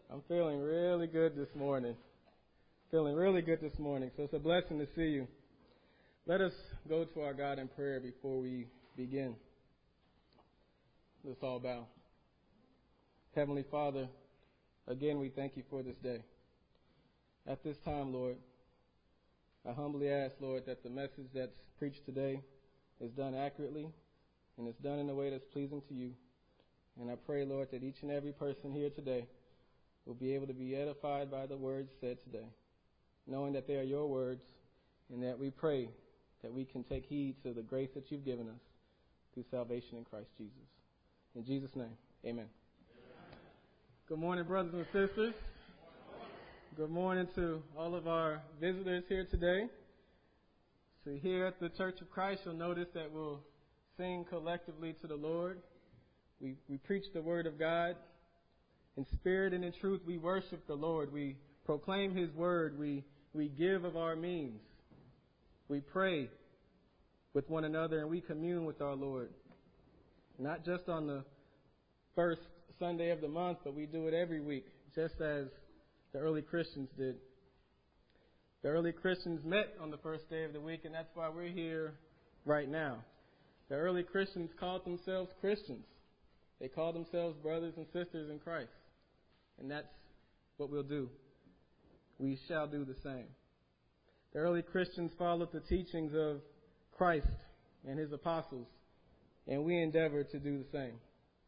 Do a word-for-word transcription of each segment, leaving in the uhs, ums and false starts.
I'm feeling really good this morning. Feeling really good this morning. So it's a blessing to see you. Let us go to our God in prayer before we begin. Let's all bow. Heavenly Father, again we thank you for this day. At this time, Lord, I humbly ask, Lord, that the message that's preached today is done accurately and is done in a way that's pleasing to you. And I pray, Lord, that each and every person here today will be able to be edified by the words said today, knowing that they are your words, and that we pray that we can take heed to the grace that you've given us through salvation in Christ Jesus. In Jesus' name, amen. Amen. Good morning, brothers and sisters. Good morning to all of our visitors here today. So here at the Church of Christ, you'll notice that we'll sing collectively to the Lord. We, we preach the Word of God. In spirit and in truth, we worship the Lord. We proclaim His Word. We, we give of our means. We pray with one another and we commune with our Lord. Not just on the first Sunday of the month, but we do it every week, just as the early Christians did. The early Christians met on the first day of the week, and that's why we're here right now. The early Christians called themselves Christians. They called themselves brothers and sisters in Christ. And that's what we'll do. We shall do the same. The early Christians followed the teachings of Christ and His apostles, and we endeavor to do the same.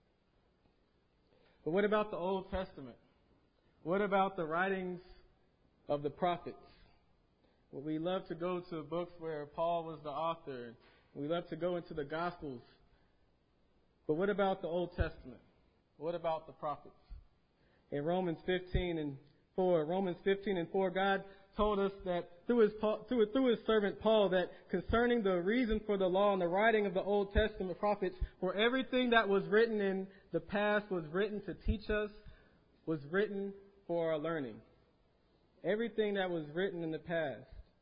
But what about the Old Testament? What about the writings of the prophets? Well, we love to go to books where Paul was the author. We love to go into the Gospels. But what about the Old Testament? What about the prophets? In Romans fifteen and four, Romans fifteen and four, God told us that through his, through, through his servant Paul, that concerning the reason for the law and the writing of the Old Testament prophets, for everything that was written in the past was written to teach us, was written for our learning. Everything that was written in the past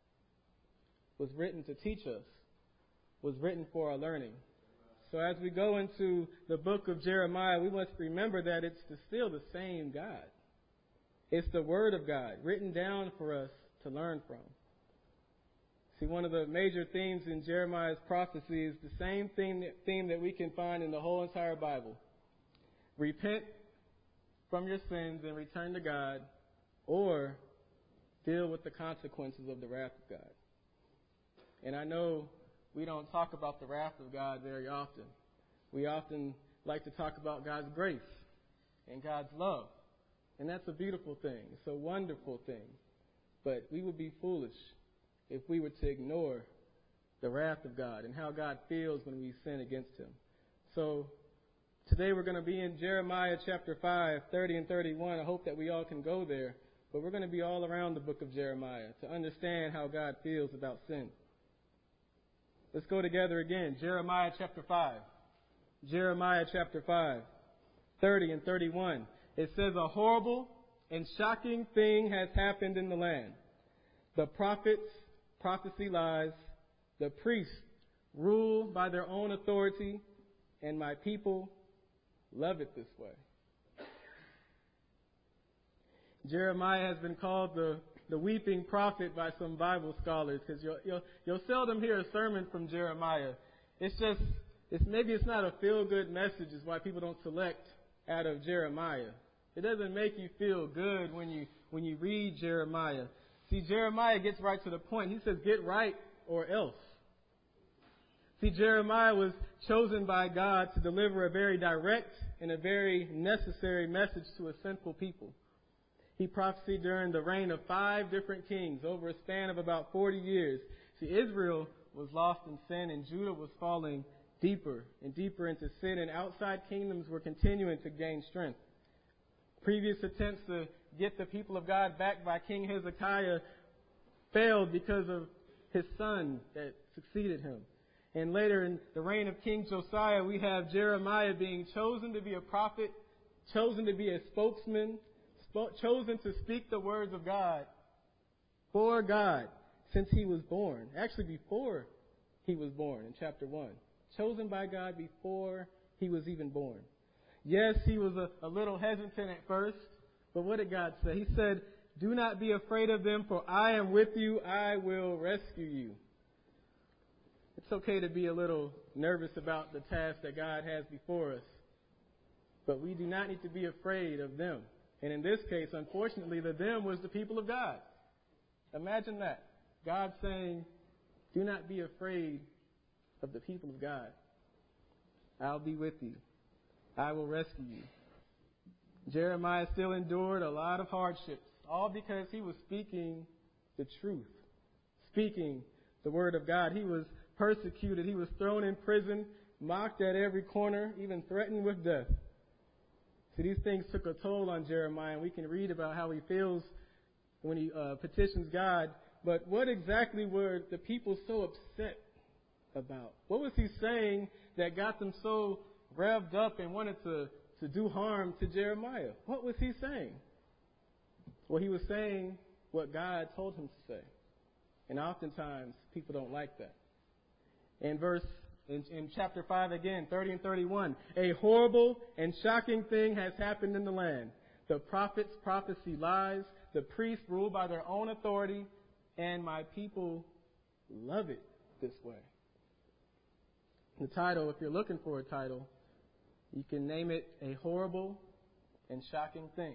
was written to teach us, was written for our learning. So as we go into the book of Jeremiah, we must remember that it's still the same God. It's the Word of God written down for us to learn from. See, one of the major themes in Jeremiah's prophecy is the same theme, theme that we can find in the whole entire Bible. Repent from your sins and return to God, or deal with the consequences of the wrath of God. And I know we don't talk about the wrath of God very often. We often like to talk about God's grace and God's love. And that's a beautiful thing. It's a wonderful thing. But we would be foolish if we were to ignore the wrath of God and how God feels when we sin against Him. So today we're going to be in Jeremiah chapter five, thirty and thirty-one. I hope that we all can go there. But we're going to be all around the book of Jeremiah to understand how God feels about sin. Let's go together again. Jeremiah chapter five. Jeremiah chapter five, thirty and thirty-one. It says, a horrible and shocking thing has happened in the land. The prophets prophesy lies. The priests rule by their own authority. And my people love it this way. Jeremiah has been called the the weeping prophet by some Bible scholars, because you'll, you'll, you'll seldom hear a sermon from Jeremiah. It's just, it's, maybe it's not a feel-good message is why people don't select out of Jeremiah. It doesn't make you feel good when you, when you read Jeremiah. See, Jeremiah gets right to the point. He says, get right or else. See, Jeremiah was chosen by God to deliver a very direct and a very necessary message to a sinful people. He prophesied during the reign of five different kings over a span of about forty years. See, Israel was lost in sin and Judah was falling deeper and deeper into sin, and outside kingdoms were continuing to gain strength. Previous attempts to get the people of God back by King Hezekiah failed because of his son that succeeded him. And later in the reign of King Josiah, we have Jeremiah being chosen to be a prophet, chosen to be a spokesman, chosen to speak the words of God for God since he was born. Actually, before he was born in chapter one. Chosen by God before he was even born. Yes, he was a, a little hesitant at first But what did God say? He said, do not be afraid of them, for I am with you. I will rescue you. It's okay to be a little nervous about the task that God has before us. But we do not need to be afraid of them. And in this case, unfortunately, the them was the people of God. Imagine that. God saying, do not be afraid of the people of God. I'll be with you. I will rescue you. Jeremiah still endured a lot of hardships, all because he was speaking the truth, speaking the word of God. He was persecuted. He was thrown in prison, mocked at every corner, even threatened with death. So these things took a toll on Jeremiah, and we can read about how he feels when he uh, petitions God. But what exactly were the people so upset about? What was he saying that got them so revved up and wanted to, to do harm to Jeremiah? What was he saying? Well, he was saying what God told him to say. And oftentimes, people don't like that. In verse, in, in chapter five again, thirty and thirty-one, a horrible and shocking thing has happened in the land. The prophets prophesy lies. The priests rule by their own authority. And my people love it this way. The title, if you're looking for a title, you can name it A Horrible and Shocking Thing.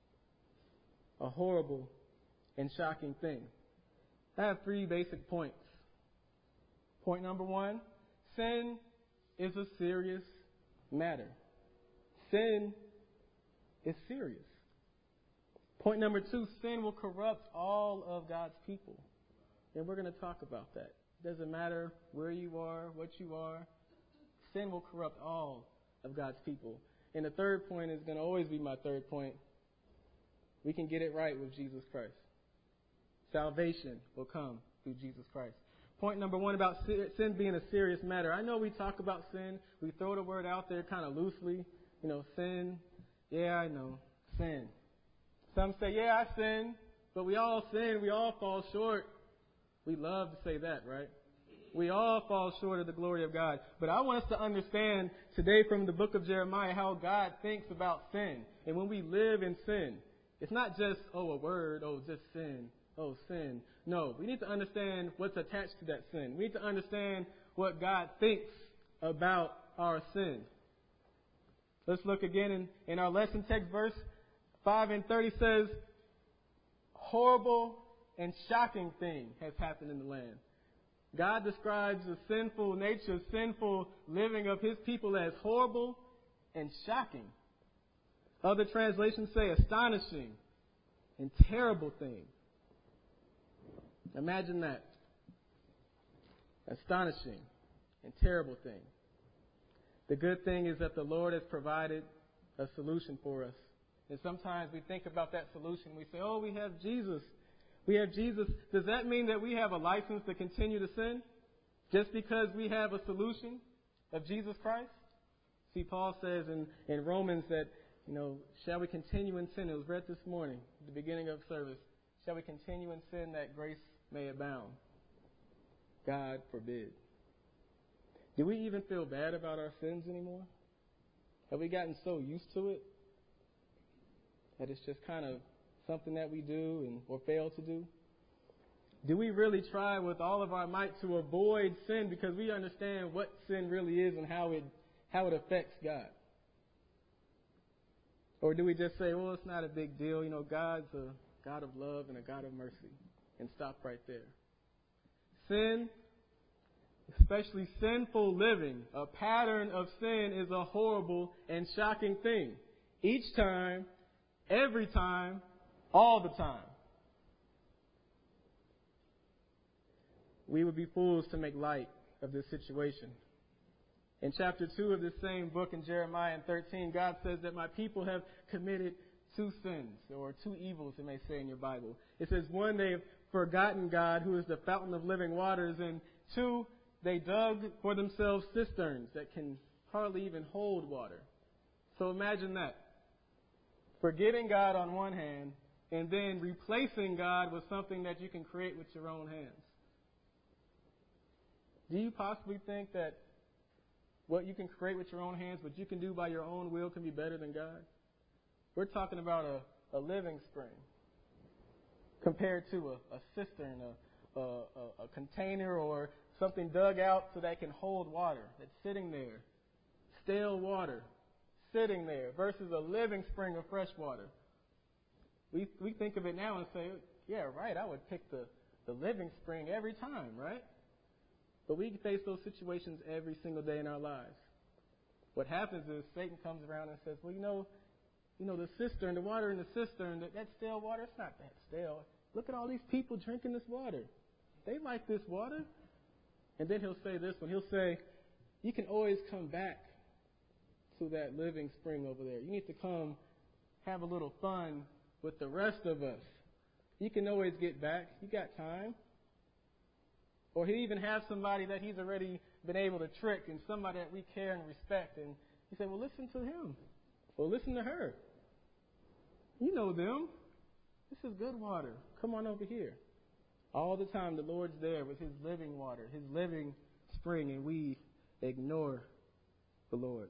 A horrible and shocking thing. I have three basic points. Point number one, sin is a serious matter. Sin is serious. Point number two, sin will corrupt all of God's people. And we're going to talk about that. It doesn't matter where you are, what you are. Sin will corrupt all of God's people. And the third point is going to always be my third point. We can get it right with Jesus Christ. Salvation will come through Jesus Christ. Point number one about sin being a serious matter. I know we talk about sin. We throw the word out there kind of loosely. You know, sin. Yeah, I know. Sin. Some say, yeah, I sin. But we all sin. We all fall short. We love to say that, right? We all fall short of the glory of God. But I want us to understand today from the book of Jeremiah how God thinks about sin. And when we live in sin, it's not just, oh, a word, oh, just sin, oh, sin. No, we need to understand what's attached to that sin. We need to understand what God thinks about our sin. Let's look again in, in our lesson text, verse five and thirty says, horrible and shocking thing has happened in the land. God describes the sinful nature, sinful living of his people as horrible and shocking. Other translations say astonishing and terrible thing. Imagine that. Astonishing and terrible thing. The good thing is that the Lord has provided a solution for us. And sometimes we think about that solution. We say, oh, we have Jesus. We have Jesus. Does that mean that we have a license to continue to sin? Just because we have a solution of Jesus Christ? See, Paul says in, in Romans that, you know, shall we continue in sin? It was read this morning at the beginning of service. Shall we continue in sin that grace may abound? God forbid. Do we even feel bad about our sins anymore? Have we gotten so used to it that it's just kind of something that we do and or fail to do? Do we really try with all of our might to avoid sin because we understand what sin really is and how it how it affects God? Or do we just say, well, it's not a big deal, you know, God's a God of love and a God of mercy, and stop right there? Sin, especially sinful living, a pattern of sin, is a horrible and shocking thing. Each time, every time, all the time. We would be fools to make light of this situation. In chapter two of this same book in Jeremiah thirteen, God says that my people have committed two sins, or two evils, it may say in your Bible. It says, one, they've forgotten God, who is the fountain of living waters, and two, they dug for themselves cisterns that can hardly even hold water. So imagine that. Forgetting God on one hand, and then replacing God with something that you can create with your own hands. Do you possibly think that what you can create with your own hands, what you can do by your own will, can be better than God? We're talking about a, a living spring compared to a, a cistern, a, a, a, a container, or something dug out so that can hold water that's sitting there, stale water sitting there, versus a living spring of fresh water. We we think of it now and say, yeah, right, I would pick the, the living spring every time, right? But we face those situations every single day in our lives. What happens is Satan comes around and says, well, you know, you know, the cistern, the water in the cistern, that, that stale water, it's not that stale. Look at all these people drinking this water. They like this water. And then he'll say this one. He'll say, you can always come back to that living spring over there. You need to come have a little fun with the rest of us. You can always get back. You got time. Or he even has somebody that he's already been able to trick, and somebody that we care and respect. And he said, well, listen to him. Or listen to her. You know them. This is good water. Come on over here. All the time the Lord's there with his living water, his living spring, and we ignore the Lord.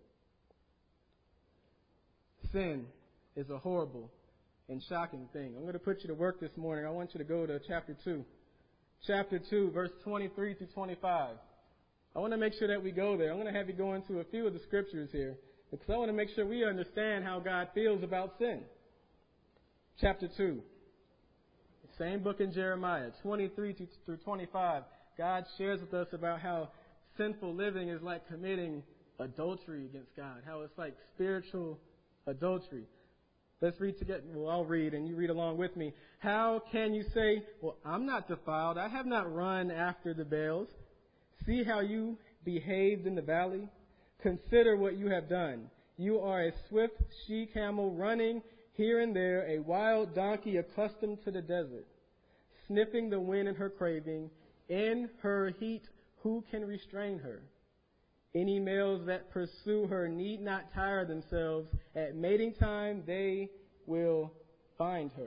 Sin is a horrible and shocking thing. I'm going to put you to work this morning. I want you to go to chapter two. Chapter two, verse twenty-three through twenty-five. I want to make sure that we go there. I'm going to have you go into a few of the scriptures here, because I want to make sure we understand how God feels about sin. Chapter two. Same book in Jeremiah, twenty-three through twenty-five. God shares with us about how sinful living is like committing adultery against God, how it's like spiritual adultery. Let's read together. Well, I'll read and you read along with me. How can you say, well, I'm not defiled. I have not run after the Baals. See how you behaved in the valley. Consider what you have done. You are a swift she-camel running here and there, a wild donkey accustomed to the desert, sniffing the wind in her craving. In her heat, who can restrain her? Any males that pursue her need not tire themselves. At mating time, they will find her.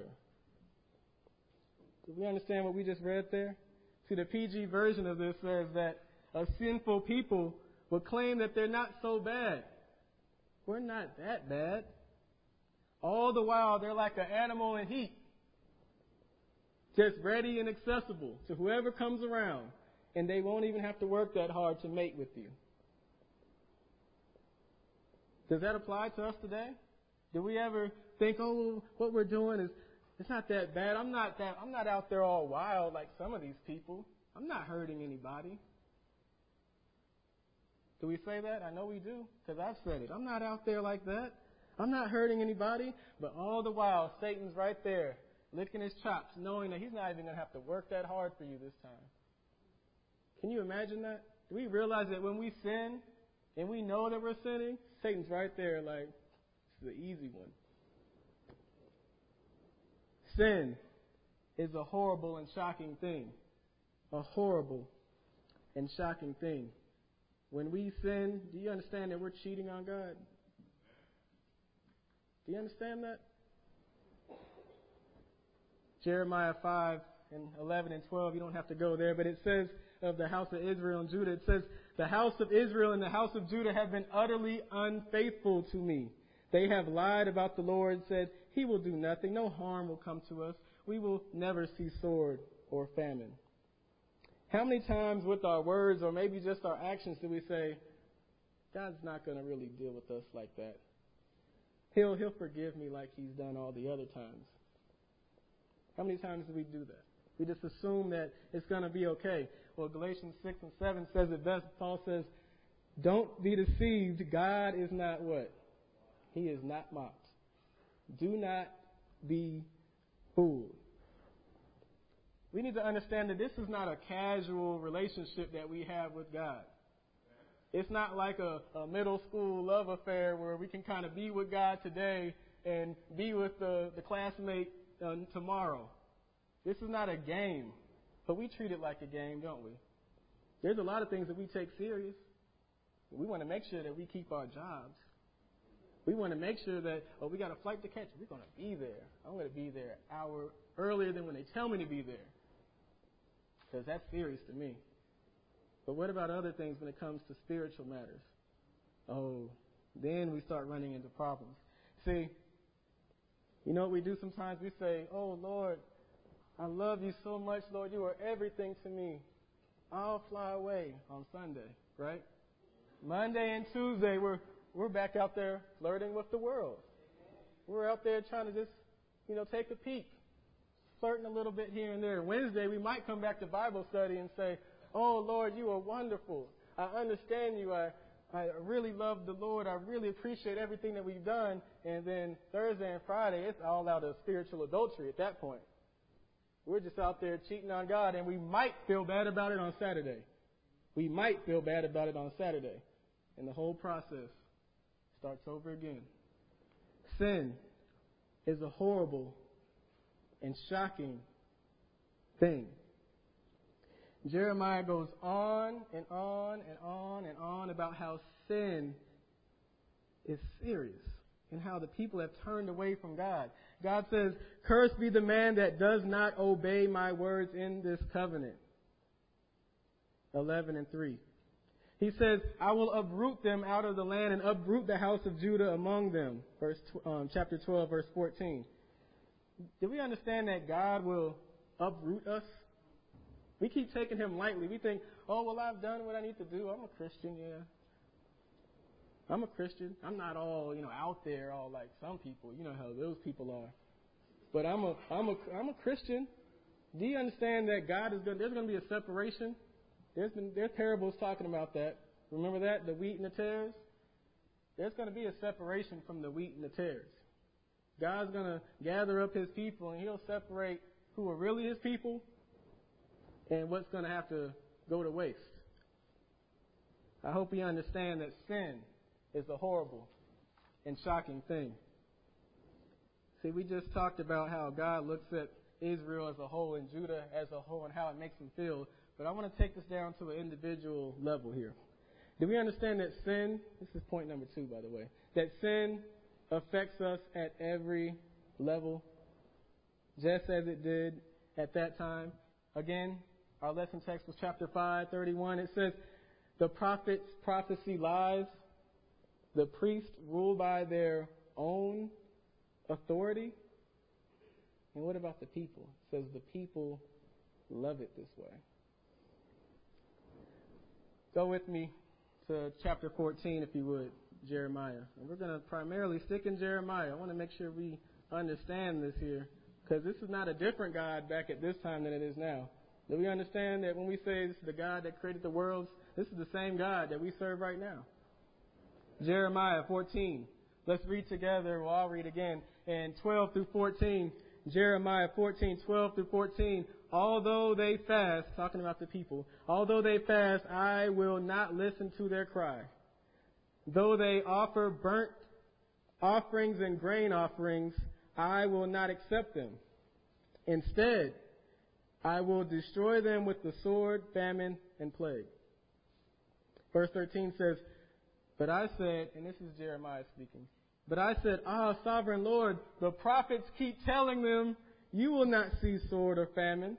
Do we understand what we just read there? See, the P G version of this says that a sinful people will claim that they're not so bad. We're not that bad. All the while, they're like an animal in heat, just ready and accessible to whoever comes around, and they won't even have to work that hard to mate with you. Does that apply to us today? Do we ever think, oh, what we're doing is, it's not that bad. I'm not that, I'm not out there all wild like some of these people. I'm not hurting anybody. Do we say that? I know we do, because I've said it. I'm not out there like that. I'm not hurting anybody. But all the while, Satan's right there, licking his chops, knowing that he's not even going to have to work that hard for you this time. Can you imagine that? Do we realize that when we sin, and we know that we're sinning, Satan's right there like, this is the easy one. Sin is a horrible and shocking thing. A horrible and shocking thing. When we sin, do you understand that we're cheating on God? Do you understand that? Jeremiah five and eleven and twelve, you don't have to go there, but it says of the house of Israel and Judah, it says, the house of Israel and the house of Judah have been utterly unfaithful to me. They have lied about the Lord and said, he will do nothing. No harm will come to us. We will never see sword or famine. How many times with our words or maybe just our actions do we say, God's not going to really deal with us like that. He'll, he'll forgive me like he's done all the other times. How many times do we do that? We just assume that it's going to be okay. Well, Galatians six and seven says it best. Paul says, don't be deceived. God is not what? He is not mocked. Do not be fooled. We need to understand that this is not a casual relationship that we have with God. It's not like a, a middle school love affair where we can kind of be with God today and be with the, the classmate uh, tomorrow. This is not a game, but we treat it like a game, don't we? There's a lot of things that we take serious. We want to make sure that we keep our jobs. We want to make sure that, oh, we got a flight to catch. We're going to be there. I'm going to be there an hour earlier than when they tell me to be there. Because that's serious to me. But what about other things when it comes to spiritual matters? Oh, then we start running into problems. See, You know what we do sometimes? We say, oh, Lord, I love you so much, Lord. You are everything to me. I'll fly away on Sunday, right? Monday and Tuesday, we're we're back out there flirting with the world. We're out there trying to just, you know, take a peek, flirting a little bit here and there. Wednesday, we might come back to Bible study and say, oh, Lord, you are wonderful. I understand you. I, I really love the Lord. I really appreciate everything that we've done. And then Thursday and Friday, it's all out of spiritual adultery at that point. We're just out there cheating on God, and we might feel bad about it on Saturday. We might feel bad about it on Saturday. And the whole process starts over again. Sin is a horrible and shocking thing. Jeremiah goes on and on and on and on about how sin is serious and how the people have turned away from God. God says, cursed be the man that does not obey my words in this covenant. eleven and three. He says, I will uproot them out of the land and uproot the house of Judah among them. Verse um, chapter twelve, verse fourteen. Do we understand that God will uproot us? We keep taking him lightly. We think, oh, well, I've done what I need to do. I'm a Christian, yeah. I'm a Christian. I'm not all, you know, out there, all like some people. You know how those people are. But I'm a, I'm a, I'm a Christian. Do you understand that God is going? There's going to be a separation. There's been there's parables talking about that. Remember that, the wheat and the tares. There's going to be a separation from the wheat and the tares. God's going to gather up his people, and he'll separate who are really his people and what's going to have to go to waste. I hope you understand that sin is a horrible and shocking thing. See, we just talked about how God looks at Israel as a whole and Judah as a whole and how it makes them feel. But I want to take this down to an individual level here. Do we understand that sin, this is point number two, by the way, that sin affects us at every level, just as it did at that time? Again, our lesson text was chapter five, thirty-one. It says, the prophet's prophecy lies. The priests rule by their own authority. And what about the people? It says the people love it this way. Go with me to chapter fourteen, if you would, Jeremiah. And we're going to primarily stick in Jeremiah. I want to make sure we understand this here, because this is not a different God back at this time than it is now. Do we understand that when we say this is the God that created the worlds, this is the same God that we serve right now? Jeremiah fourteen. Let's read together. Well, I'll read again. And twelve through fourteen. Jeremiah fourteen, twelve through fourteen. Although they fast, talking about the people, although they fast, I will not listen to their cry. Though they offer burnt offerings and grain offerings, I will not accept them. Instead, I will destroy them with the sword, famine, and plague. Verse thirteen says, but I said, and this is Jeremiah speaking, but I said, ah, sovereign Lord, the prophets keep telling them, you will not see sword or famine.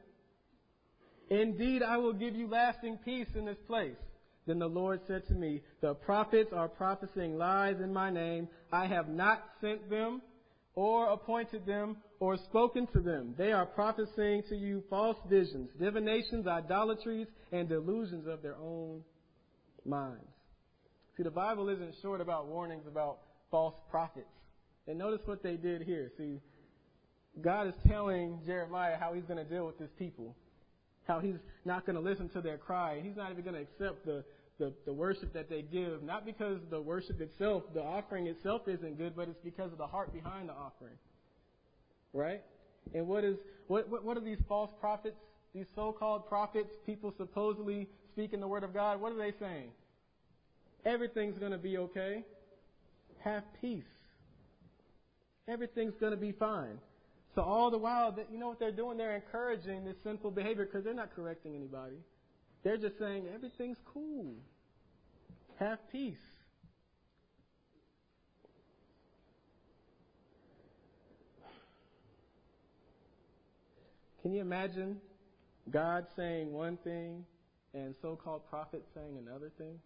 Indeed, I will give you lasting peace in this place. Then the Lord said to me, the prophets are prophesying lies in my name. I have not sent them or appointed them or spoken to them. They are prophesying to you false visions, divinations, idolatries, and delusions of their own minds. See, the Bible isn't short about warnings about false prophets. And notice what they did here. See, God is telling Jeremiah how he's going to deal with his people, how he's not going to listen to their cry. He's not even going to accept the, the, the worship that they give, not because the worship itself, the offering itself isn't good, but it's because of the heart behind the offering. Right? And what is what what, what are these false prophets, these so-called prophets, people supposedly speaking the word of God? What are they saying? Everything's going to be okay. Have peace. Everything's going to be fine. So all the while, that, you know what they're doing? They're encouraging this sinful behavior because they're not correcting anybody. They're just saying everything's cool. Have peace. Can you imagine God saying one thing and so-called prophets saying another thing?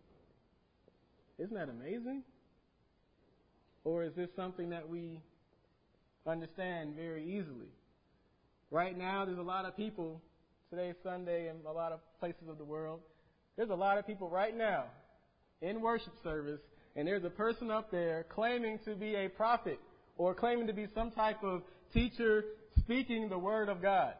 Isn't that amazing? Or is this something that we understand very easily. Right now, there's a lot of people, today's Sunday in a lot of places of the world, there's a lot of people right now in worship service, and there's a person up there claiming to be a prophet or claiming to be some type of teacher speaking the word of God.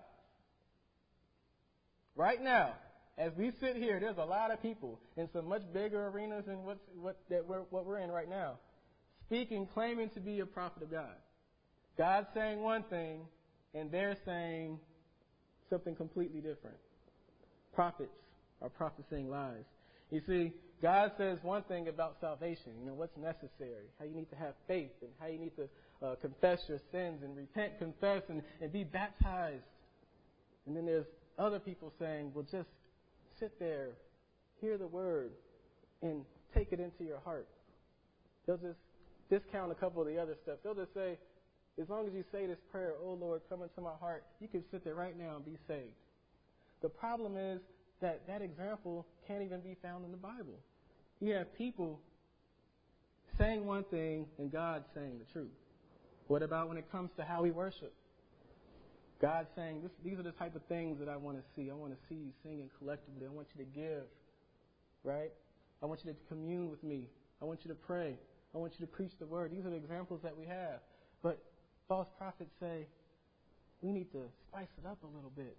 Right now, as we sit here, there's a lot of people in some much bigger arenas than what's, what, that we're, what we're in right now, speaking, claiming to be a prophet of God. God's saying one thing, and they're saying something completely different. Prophets are prophesying lies. You see, God says one thing about salvation, you know, what's necessary, how you need to have faith, and how you need to uh, confess your sins and repent, confess, and, and be baptized. And then there's other people saying, well, just sit there, hear the word, and take it into your heart. They'll just discount a couple of the other steps. They'll just say, as long as you say this prayer, oh Lord, come into my heart, you can sit there right now and be saved. The problem is that that example can't even be found in the Bible. You have people saying one thing and God saying the truth. What about when it comes to how we worship? God saying, this, these are the type of things that I want to see. I want to see you singing collectively. I want you to give, right? I want you to commune with me. I want you to pray. I want you to preach the word. These are the examples that we have. But false prophets say, we need to spice it up a little bit.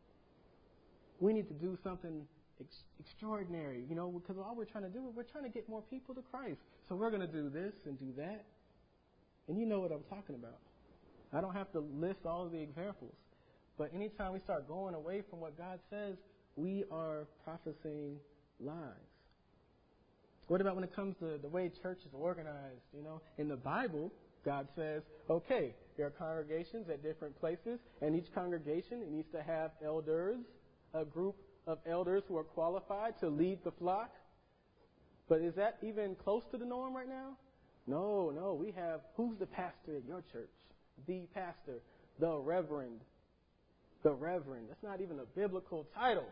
We need to do something ex- extraordinary, you know, because all we're trying to do is we're trying to get more people to Christ. So we're going to do this and do that. And you know what I'm talking about. I don't have to list all of the examples. But anytime we start going away from what God says, we are prophesying lies. What about when it comes to the way church is organized? You know, in the Bible, God says, okay, there are congregations at different places, and each congregation needs to have elders, a group of elders who are qualified to lead the flock. But is that even close to the norm right now? No, no. We have, who's the pastor at your church? The pastor, the reverend, the reverend. That's not even a biblical title.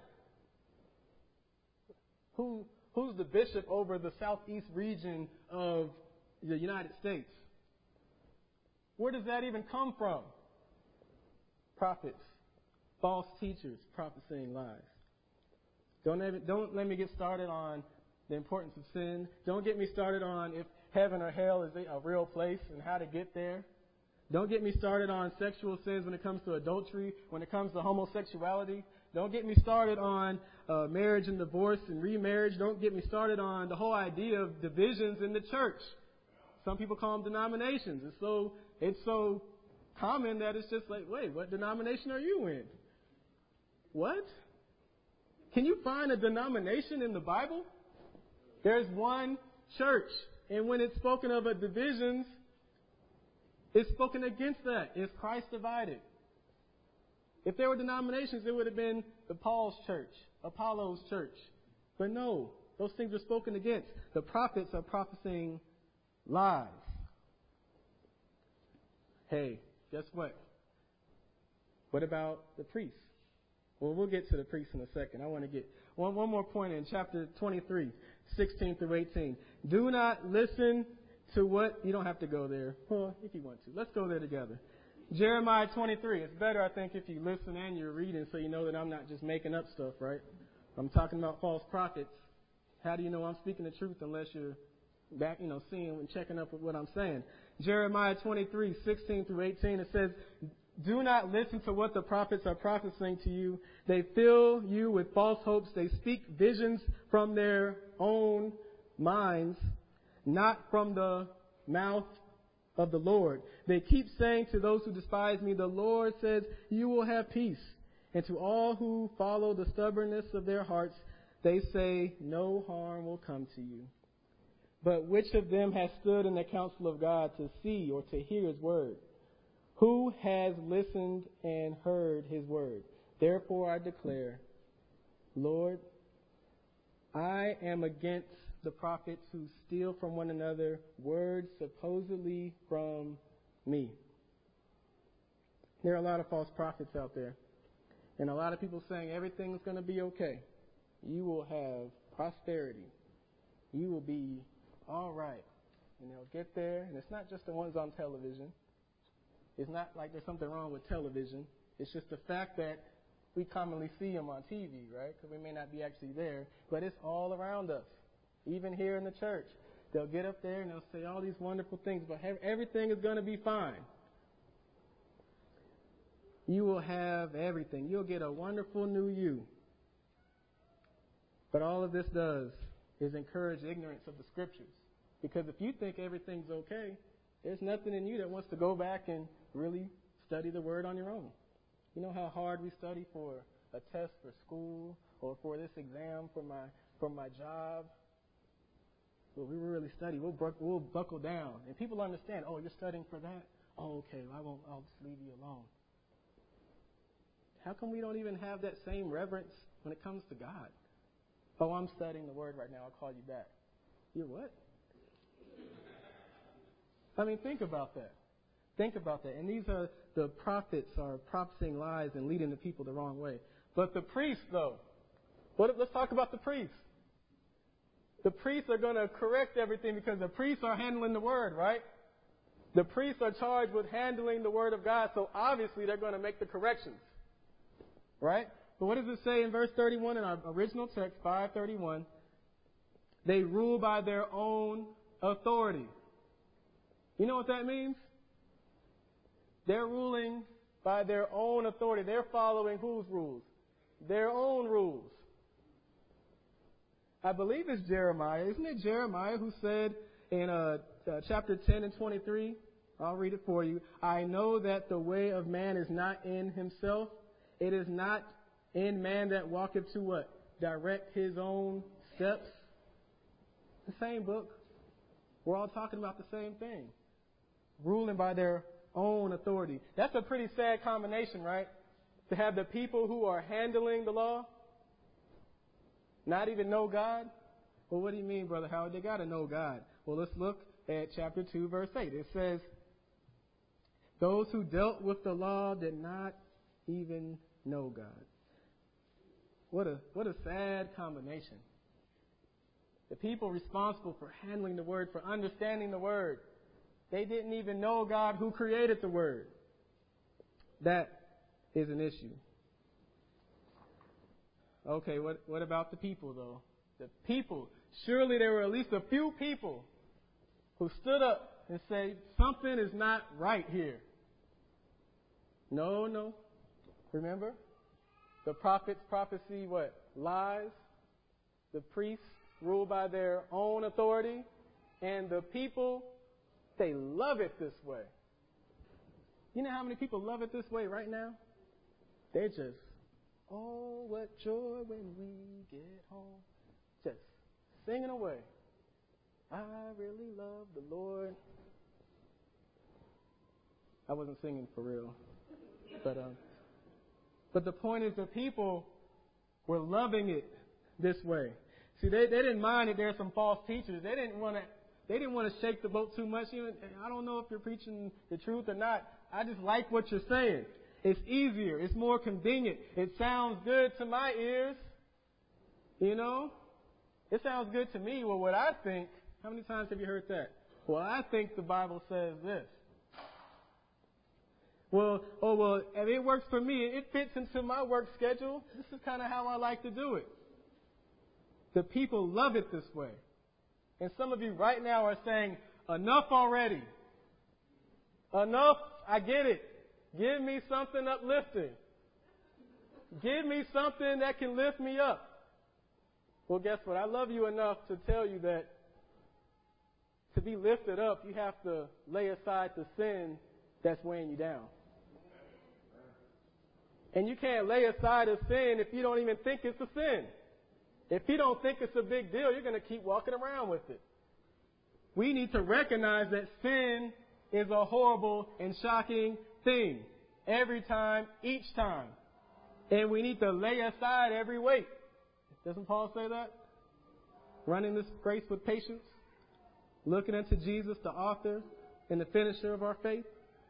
Who, who's the bishop over the southeast region of the United States? Where does that even come from? Prophets, false teachers prophesying lies. Don't let, me, don't let me get started on the importance of sin. Don't get me started on if heaven or hell is a real place and how to get there. Don't get me started on sexual sins when it comes to adultery, when it comes to homosexuality. Don't get me started on uh, marriage and divorce and remarriage. Don't get me started on the whole idea of divisions in the church. Some people call them denominations. It's so, it's so common that it's just like, wait, what denomination are you in? What? Can you find a denomination in the Bible? There's one church. And when it's spoken of a divisions, it's spoken against that. Is Christ divided? If there were denominations, it would have been the Paul's church, Apollo's church. But no, those things are spoken against. The prophets are prophesying lies. Hey, guess what? What about the priests? Well, we'll get to the priests in a second. I want to get one, one more point in chapter twenty-three, sixteen through eighteen. Do not listen to what, you don't have to go there. Well, if you want to. Let's go there together. Jeremiah twenty-three. It's better, I think, if you listen and you're reading so you know that I'm not just making up stuff, right? I'm talking about false prophets. How do you know I'm speaking the truth unless you're back, you know, seeing and checking up with what I'm saying? Jeremiah twenty-three, sixteen through eighteen, it says, do not listen to what the prophets are prophesying to you. They fill you with false hopes. They speak visions from their own minds, not from the mouth of the Lord. They keep saying to those who despise me, the Lord says, you will have peace. And to all who follow the stubbornness of their hearts, they say, no harm will come to you. But which of them has stood in the counsel of God to see or to hear his word? Who has listened and heard his word? Therefore I declare, Lord, I am against the prophets who steal from one another words supposedly from me. There are a lot of false prophets out there. And a lot of people saying everything's going to be okay. You will have prosperity. You will be all right. And they'll get there. And it's not just the ones on television. It's not like there's something wrong with television. It's just the fact that we commonly see them on T V, right? Because we may not be actually there, but it's all around us. Even here in the church, they'll get up there and they'll say all these wonderful things, but everything is going to be fine. You will have everything. You'll get a wonderful new you. But all of this does is encourage ignorance of the Scriptures. Because if you think everything's okay, there's nothing in you that wants to go back and really study the Word on your own. You know how hard we study for a test for school or for this exam for my for my job? Well, we really study. We'll, bu- we'll buckle down. And people understand, oh, you're studying for that? Oh, okay, well, I won't, I'll just leave you alone. How come we don't even have that same reverence when it comes to God? Oh, I'm studying the Word right now. I'll call you back. You're what? I mean, think about that. Think about that. And these are the prophets are prophesying lies and leading the people the wrong way. But the priests, though, what, let's talk about the priests. The priests are going to correct everything because the priests are handling the Word, right? The priests are charged with handling the Word of God, so obviously they're going to make the corrections, right? But what does it say in verse thirty-one in our original text, five thirty-one? They rule by their own authority. You know what that means? They're ruling by their own authority. They're following whose rules? Their own rules. I believe it's Jeremiah. Isn't it Jeremiah who said in uh, uh, chapter ten and twenty-three, I'll read it for you. I know that the way of man is not in himself. It is not in man that walketh to what? Direct his own steps. The same book. We're all talking about the same thing. Ruling by their own authority. That's a pretty sad combination, right? To have the people who are handling the law not even know God. Well, what do you mean, Brother Howard? They got to know God. Well, let's look at chapter two, verse eight. It says, those who dealt with the law did not even know God. What a what a sad combination. The people responsible for handling the Word, for understanding the Word, they didn't even know God who created the Word. That is an issue. Okay, what, what about the people, though? The people. Surely there were at least a few people who stood up and said, something is not right here. No, no. Remember? The prophets prophesy what? Lies. The priests rule by their own authority. And the people, they love it this way. You know how many people love it this way right now? They're just, oh, what joy when we get home. Just singing away. I really love the Lord. I wasn't singing for real. But um, but the point is the people were loving it this way. See, they, they didn't mind that there are some false teachers. They didn't want to they didn't want to shake the boat too much. Even, I don't know if you're preaching the truth or not. I just like what you're saying. It's easier. It's more convenient. It sounds good to my ears. You know? It sounds good to me. Well, what I think, how many times have you heard that? Well, I think the Bible says this. Well, oh, well, if it works for me, it fits into my work schedule. This is kind of how I like to do it. The people love it this way. And some of you right now are saying, enough already. Enough, I get it. Give me something uplifting. Give me something that can lift me up. Well, guess what? I love you enough to tell you that to be lifted up, you have to lay aside the sin that's weighing you down. And you can't lay aside a sin if you don't even think it's a sin. If you don't think it's a big deal, you're going to keep walking around with it. We need to recognize that sin is a horrible and shocking thing. Every time, each time. And we need to lay aside every weight. Doesn't Paul say that? Running this race with patience. Looking unto Jesus, the author and the finisher of our faith.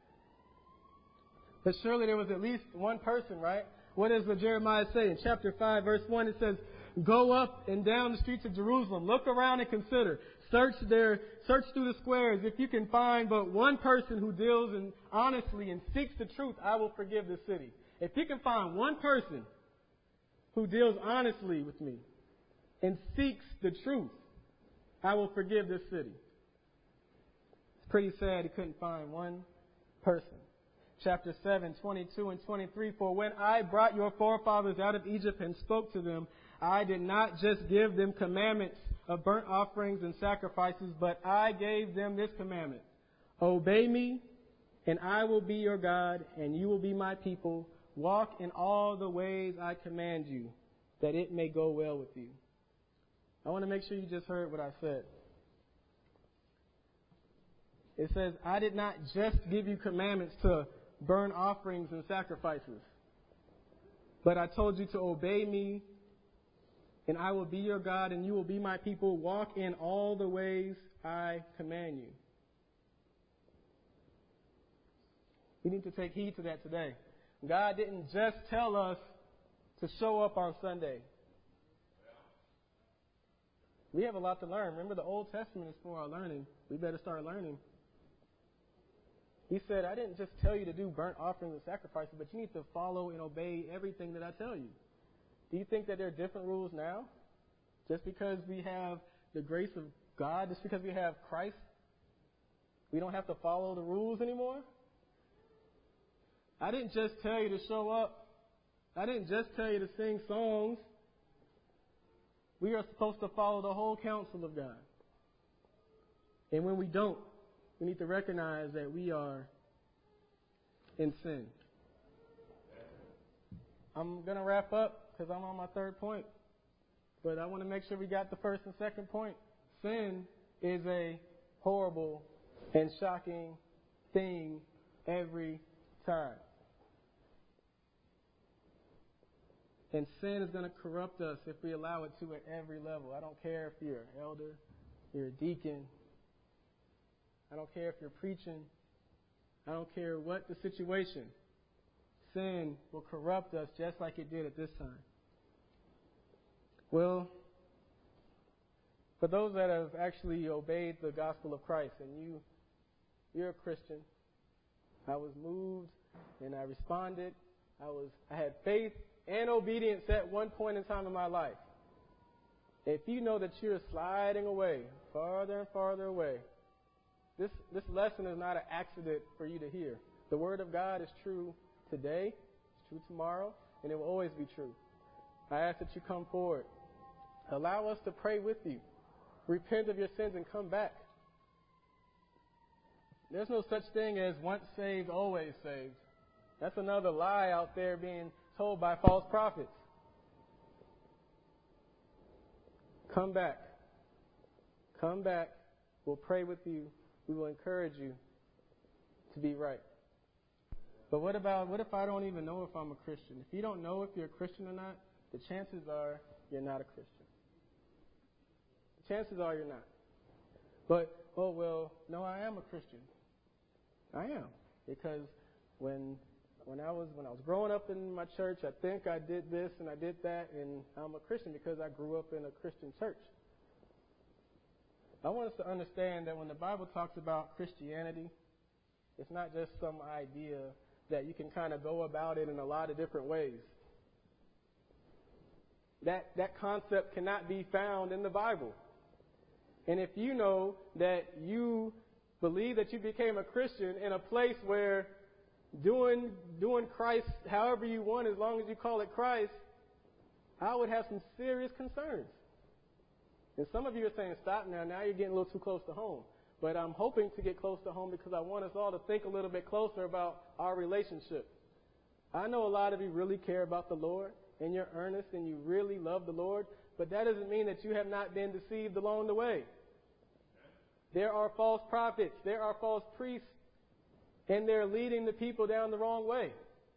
But surely there was at least one person, right? What does Jeremiah say? In chapter five, verse one, it says, go up and down the streets of Jerusalem. Look around and consider. Search their, search through the squares. If you can find but one person who deals in honestly and seeks the truth, I will forgive the city. If you can find one person who deals honestly with me and seeks the truth, I will forgive this city. It's pretty sad he couldn't find one person. Chapter seven, twenty-two and twenty-three, for when I brought your forefathers out of Egypt and spoke to them, I did not just give them commandments of burnt offerings and sacrifices, but I gave them this commandment. Obey me, and I will be your God, and you will be my people. Walk in all the ways I command you, that it may go well with you. I want to make sure you just heard what I said. It says, I did not just give you commandments to burn offerings and sacrifices, but I told you to obey me, and I will be your God, and you will be my people. Walk in all the ways I command you. We need to take heed to that today. God didn't just tell us to show up on Sunday. We have a lot to learn. Remember, the Old Testament is for our learning. We better start learning. He said, I didn't just tell you to do burnt offerings and sacrifices, but you need to follow and obey everything that I tell you. Do you think that there are different rules now? Just because we have the grace of God, just because we have Christ, we don't have to follow the rules anymore? I didn't just tell you to show up. I didn't just tell you to sing songs. We are supposed to follow the whole counsel of God. And when we don't, we need to recognize that we are in sin. I'm going to wrap up because I'm on my third point. But I want to make sure we got the first and second point. Sin is a horrible and shocking thing every time. And sin is going to corrupt us if we allow it to at every level. I don't care if you're an elder, you're a deacon. I don't care if you're preaching. I don't care what the situation. Sin will corrupt us just like it did at this time. Well, for those that have actually obeyed the gospel of Christ, and you, you're a Christian, I was moved and I responded. I was, I had faith and obedience at one point in time in my life. If you know that you're sliding away, farther and farther away, this, this lesson is not an accident for you to hear. The Word of God is true today, it's true tomorrow, and it will always be true. I ask that you come forward. Allow us to pray with you. Repent of your sins and come back. There's no such thing as once saved, always saved. That's another lie out there being told by false prophets. Come back. Come back. We'll pray with you. We will encourage you to be right. But what about, what if I don't even know if I'm a Christian? If you don't know if you're a Christian or not, the chances are you're not a Christian. The chances are you're not. But, oh, well, no, I am a Christian. I am. Because when when I was when I was growing up in my church, I think I did this and I did that, and I'm a Christian because I grew up in a Christian church. I want us to understand that when the Bible talks about Christianity, it's not just some idea that you can kind of go about it in a lot of different ways. That that concept cannot be found in the Bible. And if you know that you believe that you became a Christian in a place where doing doing Christ however you want, as long as you call it Christ, I would have some serious concerns. And some of you are saying, stop now, now you're getting a little too close to home. But I'm hoping to get close to home because I want us all to think a little bit closer about our relationship. I know a lot of you really care about the Lord, and you're earnest, and you really love the Lord, but that doesn't mean that you have not been deceived along the way. There are false prophets, there are false priests, and they're leading the people down the wrong way.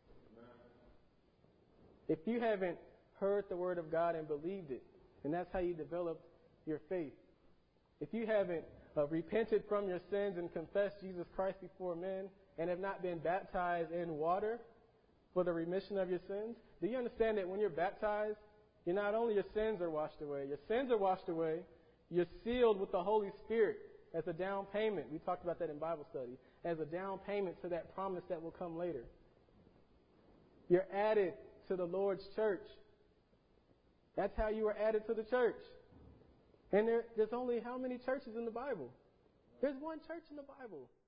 If you haven't heard the Word of God and believed it, and that's how you develop your faith. If you haven't uh, repented from your sins and confessed Jesus Christ before men and have not been baptized in water for the remission of your sins, do you understand that when you're baptized, you're not only your sins are washed away, your sins are washed away, You're sealed with the Holy Spirit as a down payment. We talked about that in Bible study. As a down payment to that promise that will come later. You're added to the Lord's church. That's how you were added to the church. And there, there's only how many churches in the Bible? There's one church in the Bible.